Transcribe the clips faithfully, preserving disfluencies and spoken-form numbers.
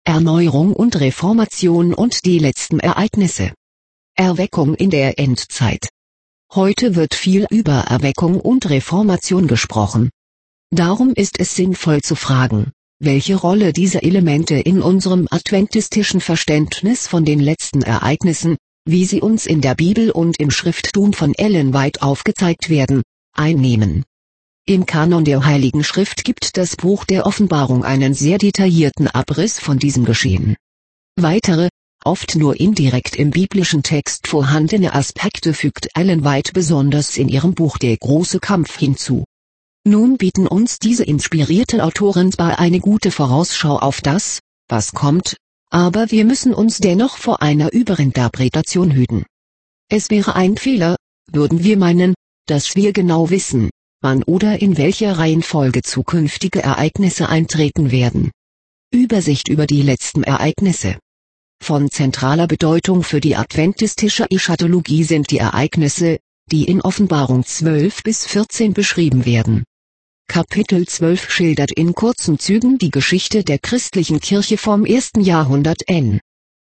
Erneuerung und Reformation und die letzten Ereignisse. Erweckung in der Endzeit. Heute wird viel über Erweckung und Reformation gesprochen. Darum ist es sinnvoll zu fragen, welche Rolle diese Elemente in unserem adventistischen Verständnis von den letzten Ereignissen, wie sie uns in der Bibel und im Schrifttum von Ellen White aufgezeigt werden, einnehmen. Im Kanon der Heiligen Schrift gibt das Buch der Offenbarung einen sehr detaillierten Abriss von diesem Geschehen. Weitere, oft nur indirekt im biblischen Text vorhandene Aspekte fügt Ellen White besonders in ihrem Buch Der große Kampf hinzu. Nun bieten uns diese inspirierte Autoren zwar eine gute Vorausschau auf das, was kommt, aber wir müssen uns dennoch vor einer Überinterpretation hüten. Es wäre ein Fehler, würden wir meinen, dass wir genau wissen, wann oder in welcher Reihenfolge zukünftige Ereignisse eintreten werden. Übersicht über die letzten Ereignisse. Von zentraler Bedeutung für die adventistische Eschatologie sind die Ereignisse, die in Offenbarung zwölf bis vierzehn beschrieben werden. Kapitel zwölf schildert in kurzen Zügen die Geschichte der christlichen Kirche vom ersten Jahrhundert N.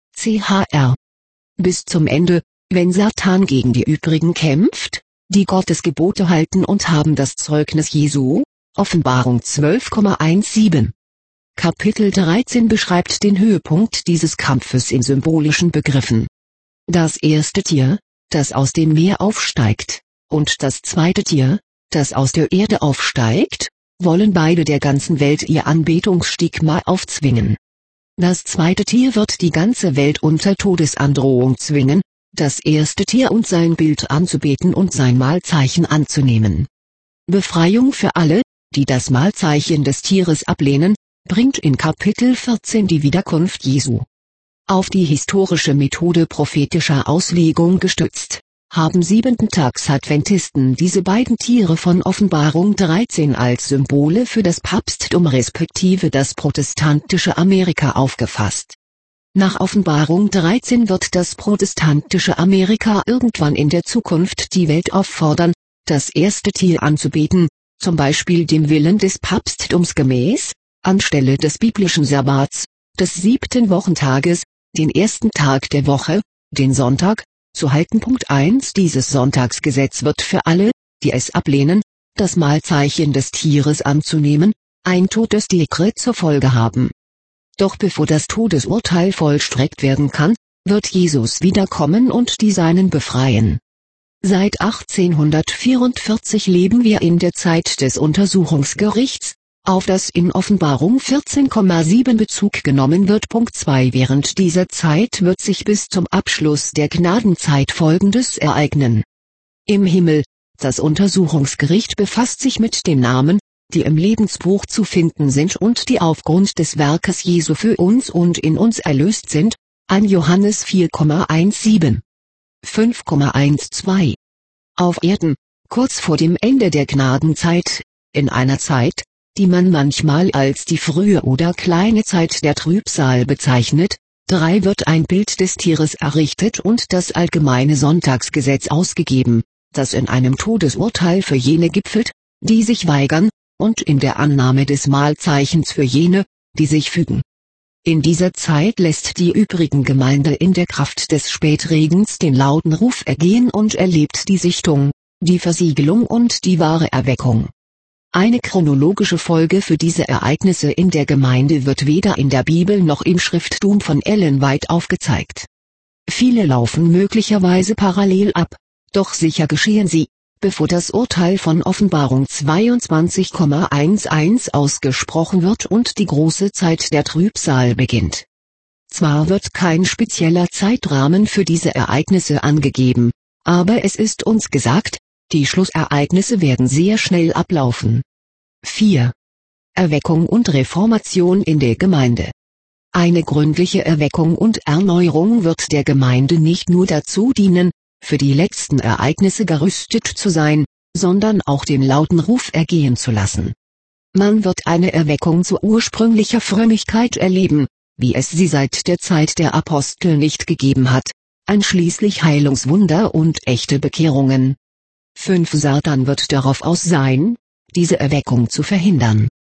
C H R bis zum Ende, wenn Satan gegen die übrigen kämpft, die Gottes Gebote halten und haben das Zeugnis Jesu, Offenbarung zwölf Komma siebzehn. Kapitel dreizehn beschreibt den Höhepunkt dieses Kampfes in symbolischen Begriffen. Das erste Tier, das aus dem Meer aufsteigt, und das zweite Tier, das aus der Erde aufsteigt, wollen beide der ganzen Welt ihr Anbetungsstigma aufzwingen. Das zweite Tier wird die ganze Welt unter Todesandrohung zwingen, das erste Tier und sein Bild anzubeten und sein Mahlzeichen anzunehmen. Befreiung für alle, die das Mahlzeichen des Tieres ablehnen, bringt in Kapitel vierzehn die Wiederkunft Jesu. Auf die historische Methode prophetischer Auslegung gestützt, haben Siebenten-Tags-Adventisten diese beiden Tiere von Offenbarung dreizehn als Symbole für das Papsttum respektive das protestantische Amerika aufgefasst. Nach Offenbarung dreizehn wird das protestantische Amerika irgendwann in der Zukunft die Welt auffordern, das erste Tier anzubeten, zum Beispiel dem Willen des Papsttums gemäß, anstelle des biblischen Sabbats, des siebten Wochentages, den ersten Tag der Woche, den Sonntag, zu halten. Punkt eins Dieses Sonntagsgesetz wird für alle, die es ablehnen, das Mahlzeichen des Tieres anzunehmen, ein Todesdekret zur Folge haben. Doch bevor das Todesurteil vollstreckt werden kann, wird Jesus wiederkommen und die Seinen befreien. Seit achtzehnhundertvierundvierzig leben wir in der Zeit des Untersuchungsgerichts, auf das in Offenbarung vierzehn Komma sieben Bezug genommen wird. Punkt zwei Während dieser Zeit wird sich bis zum Abschluss der Gnadenzeit Folgendes ereignen. Im Himmel, das Untersuchungsgericht befasst sich mit den Namen, die im Lebensbuch zu finden sind und die aufgrund des Werkes Jesu für uns und in uns erlöst sind, ein Johannes vier Komma siebzehn. fünf Komma zwölf. Auf Erden, kurz vor dem Ende der Gnadenzeit, in einer Zeit, die man manchmal als die frühe oder kleine Zeit der Trübsal bezeichnet, drei wird ein Bild des Tieres errichtet und das allgemeine Sonntagsgesetz ausgegeben, das in einem Todesurteil für jene gipfelt, die sich weigern, und in der Annahme des Mahlzeichens für jene, die sich fügen. In dieser Zeit lässt die übrigen Gemeinde in der Kraft des Spätregens den lauten Ruf ergehen und erlebt die Sichtung, die Versiegelung und die wahre Erweckung. Eine chronologische Folge für diese Ereignisse in der Gemeinde wird weder in der Bibel noch im Schrifttum von Ellen White aufgezeigt. Viele laufen möglicherweise parallel ab, doch sicher geschehen sie, bevor das Urteil von Offenbarung zweiundzwanzig Komma elf ausgesprochen wird und die große Zeit der Trübsal beginnt. Zwar wird kein spezieller Zeitrahmen für diese Ereignisse angegeben, aber es ist uns gesagt, die Schlussereignisse werden sehr schnell ablaufen. vier. Erweckung und Reformation in der Gemeinde. Eine gründliche Erweckung und Erneuerung wird der Gemeinde nicht nur dazu dienen, für die letzten Ereignisse gerüstet zu sein, sondern auch den lauten Ruf ergehen zu lassen. Man wird eine Erweckung zu ursprünglicher Frömmigkeit erleben, wie es sie seit der Zeit der Apostel nicht gegeben hat, einschließlich Heilungswunder und echte Bekehrungen. fünf Satan wird darauf aus sein, diese Erweckung zu verhindern.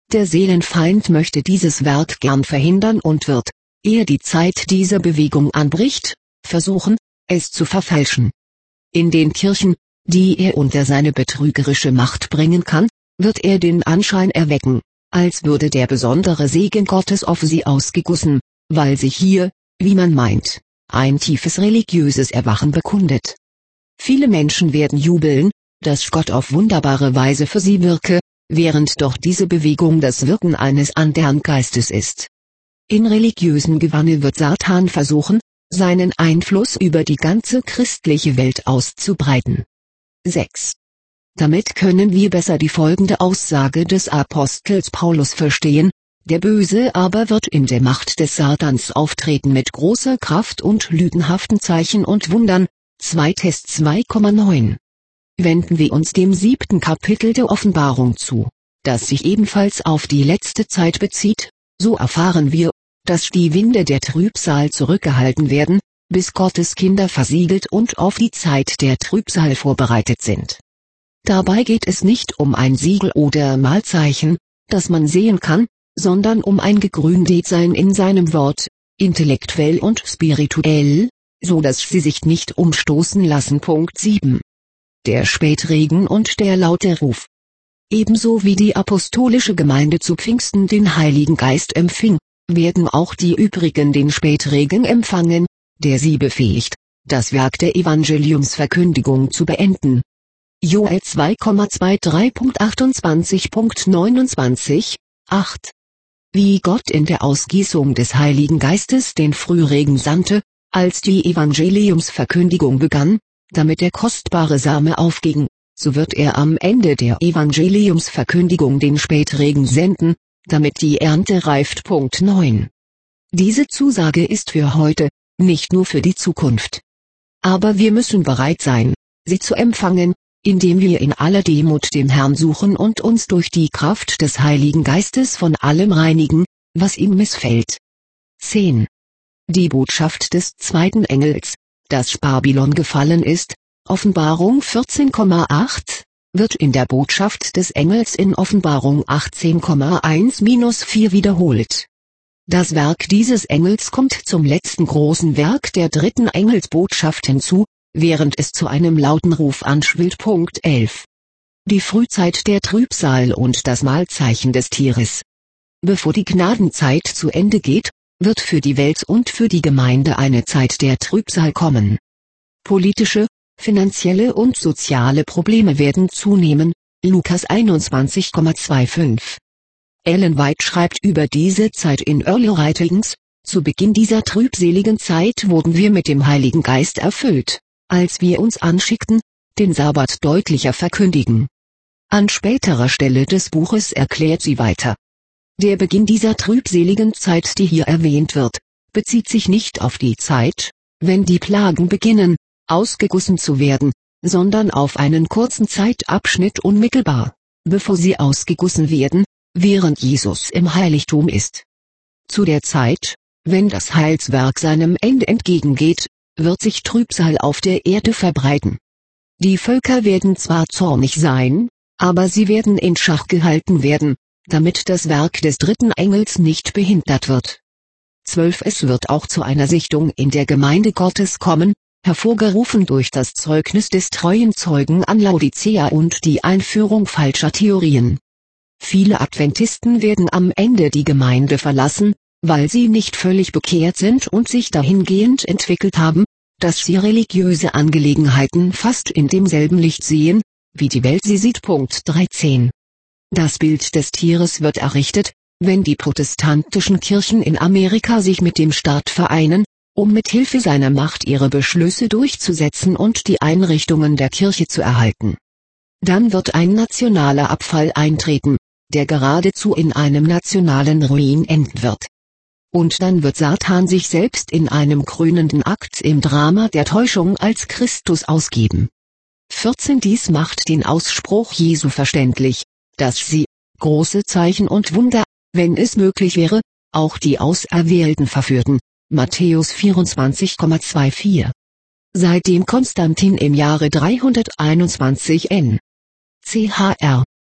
Der Seelenfeind möchte dieses Werk gern verhindern und wird, ehe die Zeit dieser Bewegung anbricht, versuchen, es zu verfälschen. In den Kirchen, die er unter seine betrügerische Macht bringen kann, wird er den Anschein erwecken, als würde der besondere Segen Gottes auf sie ausgegossen, weil sich hier, wie man meint, ein tiefes religiöses Erwachen bekundet. Viele Menschen werden jubeln, dass Gott auf wunderbare Weise für sie wirke, während doch diese Bewegung das Wirken eines anderen Geistes ist. In religiösen Gewande wird Satan versuchen, seinen Einfluss über die ganze christliche Welt auszubreiten. sechs. Damit können wir besser die folgende Aussage des Apostels Paulus verstehen: Der Böse aber wird in der Macht des Satans auftreten mit großer Kraft und lügenhaften Zeichen und Wundern. zwei Tess zwei Komma neun. Wenden wir uns dem siebten Kapitel der Offenbarung zu, das sich ebenfalls auf die letzte Zeit bezieht, so erfahren wir, dass die Winde der Trübsal zurückgehalten werden, bis Gottes Kinder versiegelt und auf die Zeit der Trübsal vorbereitet sind. Dabei geht es nicht um ein Siegel oder Malzeichen, das man sehen kann, sondern um ein Gegründet-Sein in seinem Wort, intellektuell und spirituell, so dass sie sich nicht umstoßen lassen. Punkt sieben. Der Spätregen und der laute Ruf. Ebenso wie die apostolische Gemeinde zu Pfingsten den Heiligen Geist empfing, werden auch die übrigen den Spätregen empfangen, der sie befähigt, das Werk der Evangeliumsverkündigung zu beenden. Joel zwei Komma dreiundzwanzig Punkt achtundzwanzig Punkt neunundzwanzig, acht. Wie Gott in der Ausgießung des Heiligen Geistes den Frühregen sandte, als die Evangeliumsverkündigung begann, damit der kostbare Same aufging, so wird er am Ende der Evangeliumsverkündigung den Spätregen senden, damit die Ernte reift. Punkt neun. Diese Zusage ist für heute, nicht nur für die Zukunft. Aber wir müssen bereit sein, sie zu empfangen, indem wir in aller Demut den Herrn suchen und uns durch die Kraft des Heiligen Geistes von allem reinigen, was ihm missfällt. zehn. Die Botschaft des zweiten Engels, dass Babylon gefallen ist, Offenbarung vierzehn Komma acht, wird in der Botschaft des Engels in Offenbarung achtzehn Komma eins bis vier wiederholt. Das Werk dieses Engels kommt zum letzten großen Werk der dritten Engelsbotschaft hinzu, während es zu einem lauten Ruf anschwillt. Punkt elf. Die Frühzeit der Trübsal und das Mahlzeichen des Tieres. Bevor die Gnadenzeit zu Ende geht, wird für die Welt und für die Gemeinde eine Zeit der Trübsal kommen. Politische, finanzielle und soziale Probleme werden zunehmen. Lukas einundzwanzig Komma fünfundzwanzig. Ellen White schreibt über diese Zeit in Early Writings: Zu Beginn dieser trübseligen Zeit wurden wir mit dem Heiligen Geist erfüllt, als wir uns anschickten, den Sabbat deutlicher verkündigen. An späterer Stelle des Buches erklärt sie weiter: Der Beginn dieser trübseligen Zeit, die hier erwähnt wird, bezieht sich nicht auf die Zeit, wenn die Plagen beginnen, ausgegossen zu werden, sondern auf einen kurzen Zeitabschnitt unmittelbar, bevor sie ausgegossen werden, während Jesus im Heiligtum ist. Zu der Zeit, wenn das Heilswerk seinem Ende entgegengeht, wird sich Trübsal auf der Erde verbreiten. Die Völker werden zwar zornig sein, aber sie werden in Schach gehalten werden, damit das Werk des dritten Engels nicht behindert wird. zwölf. Es wird auch zu einer Sichtung in der Gemeinde Gottes kommen, hervorgerufen durch das Zeugnis des treuen Zeugen an Laodicea und die Einführung falscher Theorien. Viele Adventisten werden am Ende die Gemeinde verlassen, weil sie nicht völlig bekehrt sind und sich dahingehend entwickelt haben, dass sie religiöse Angelegenheiten fast in demselben Licht sehen, wie die Welt sie sieht. Punkt dreizehn. Das Bild des Tieres wird errichtet, wenn die protestantischen Kirchen in Amerika sich mit dem Staat vereinen, um mit Hilfe seiner Macht ihre Beschlüsse durchzusetzen und die Einrichtungen der Kirche zu erhalten. Dann wird ein nationaler Abfall eintreten, der geradezu in einem nationalen Ruin enden wird. Und dann wird Satan sich selbst in einem krönenden Akt im Drama der Täuschung als Christus ausgeben. vierzehn. Dies macht den Ausspruch Jesu verständlich, dass sie, große Zeichen und Wunder, wenn es möglich wäre, auch die Auserwählten verführten. Matthäus vierundzwanzig Komma vierundzwanzig. Seitdem Konstantin im Jahre dreihunderteinundzwanzig N. C H R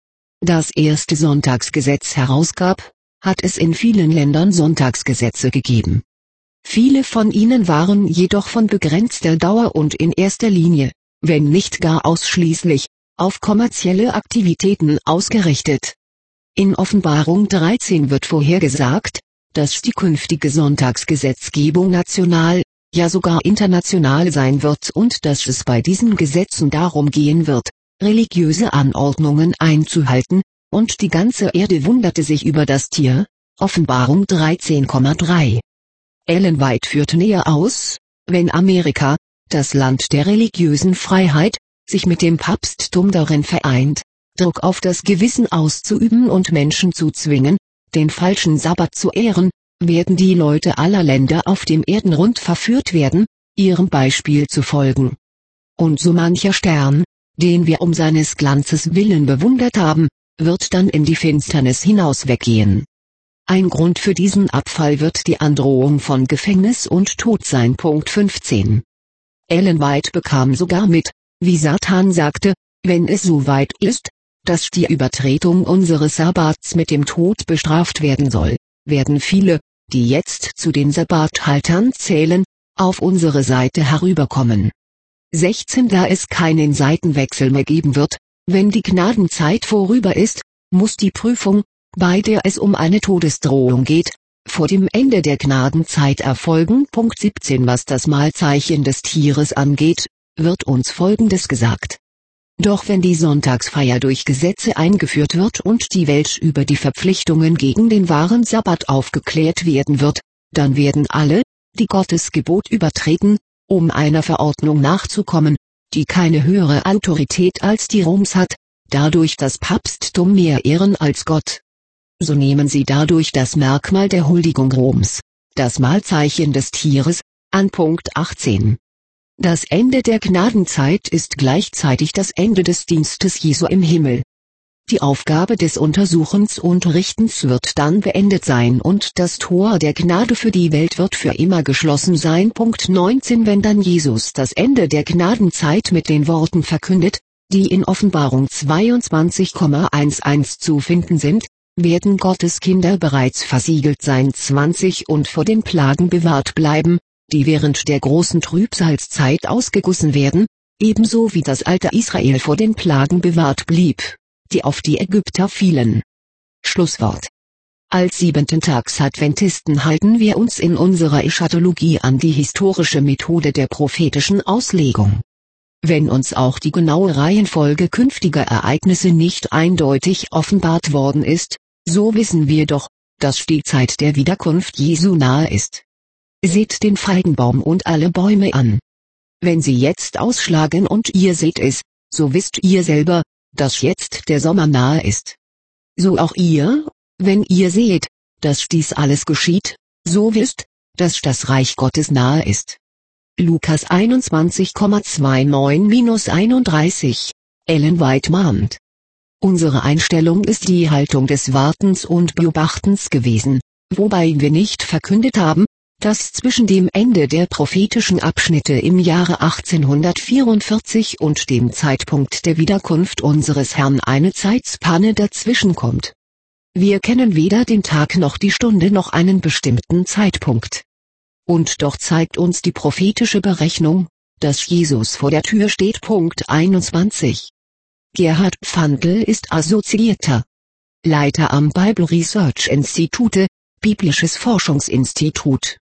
das erste Sonntagsgesetz herausgab, hat es in vielen Ländern Sonntagsgesetze gegeben. Viele von ihnen waren jedoch von begrenzter Dauer und in erster Linie, wenn nicht gar ausschließlich, auf kommerzielle Aktivitäten ausgerichtet. In Offenbarung dreizehn wird vorhergesagt, dass die künftige Sonntagsgesetzgebung national, ja sogar international sein wird und dass es bei diesen Gesetzen darum gehen wird, religiöse Anordnungen einzuhalten, und die ganze Erde wunderte sich über das Tier. Offenbarung dreizehn Komma drei. Ellen White führt näher aus, wenn Amerika, das Land der religiösen Freiheit, sich mit dem Papsttum darin vereint, Druck auf das Gewissen auszuüben und Menschen zu zwingen, den falschen Sabbat zu ehren, werden die Leute aller Länder auf dem Erdenrund verführt werden, ihrem Beispiel zu folgen. Und so mancher Stern, den wir um seines Glanzes willen bewundert haben, wird dann in die Finsternis hinaus weggehen. Ein Grund für diesen Abfall wird die Androhung von Gefängnis und Tod sein. Punkt fünfzehn. Ellen White bekam sogar mit, wie Satan sagte, wenn es so weit ist, dass die Übertretung unseres Sabbats mit dem Tod bestraft werden soll, werden viele, die jetzt zu den Sabbathaltern zählen, auf unsere Seite herüberkommen. sechzehn Da es keinen Seitenwechsel mehr geben wird, wenn die Gnadenzeit vorüber ist, muss die Prüfung, bei der es um eine Todesdrohung geht, vor dem Ende der Gnadenzeit erfolgen. Punkt siebzehn. Was das Mahlzeichen des Tieres angeht, wird uns Folgendes gesagt. Doch wenn die Sonntagsfeier durch Gesetze eingeführt wird und die Welt über die Verpflichtungen gegen den wahren Sabbat aufgeklärt werden wird, dann werden alle, die Gottes Gebot übertreten, um einer Verordnung nachzukommen, die keine höhere Autorität als die Roms hat, dadurch das Papsttum mehr ehren als Gott. So nehmen sie dadurch das Merkmal der Huldigung Roms, das Mahlzeichen des Tieres, an. Punkt achtzehn. Das Ende der Gnadenzeit ist gleichzeitig das Ende des Dienstes Jesu im Himmel. Die Aufgabe des Untersuchens und Richtens wird dann beendet sein und das Tor der Gnade für die Welt wird für immer geschlossen sein. Punkt neunzehn. Wenn dann Jesus das Ende der Gnadenzeit mit den Worten verkündet, die in Offenbarung zweiundzwanzig Komma elf zu finden sind, werden Gottes Kinder bereits versiegelt sein zwanzig und vor den Plagen bewahrt bleiben, die während der großen Trübsalzeit ausgegossen werden, ebenso wie das alte Israel vor den Plagen bewahrt blieb, die auf die Ägypter fielen. Schlusswort. Als Siebenten-Tags-Adventisten halten wir uns in unserer Eschatologie an die historische Methode der prophetischen Auslegung. Wenn uns auch die genaue Reihenfolge künftiger Ereignisse nicht eindeutig offenbart worden ist, so wissen wir doch, dass die Zeit der Wiederkunft Jesu nahe ist. Seht den Feigenbaum und alle Bäume an. Wenn sie jetzt ausschlagen und ihr seht es, so wisst ihr selber, dass jetzt der Sommer nahe ist. So auch ihr, wenn ihr seht, dass dies alles geschieht, so wisst, dass das Reich Gottes nahe ist. Lukas einundzwanzig Komma neunundzwanzig bis einunddreißig. Ellen White mahnt. Unsere Einstellung ist die Haltung des Wartens und Beobachtens gewesen, wobei wir nicht verkündet haben, dass zwischen dem Ende der prophetischen Abschnitte im Jahre achtzehnhundertvierundvierzig und dem Zeitpunkt der Wiederkunft unseres Herrn eine Zeitspanne dazwischenkommt. Wir kennen weder den Tag noch die Stunde noch einen bestimmten Zeitpunkt. Und doch zeigt uns die prophetische Berechnung, dass Jesus vor der Tür steht. Punkt einundzwanzig. Gerhard Pfandl ist assoziierter Leiter am Bible Research Institute, Biblisches Forschungsinstitut.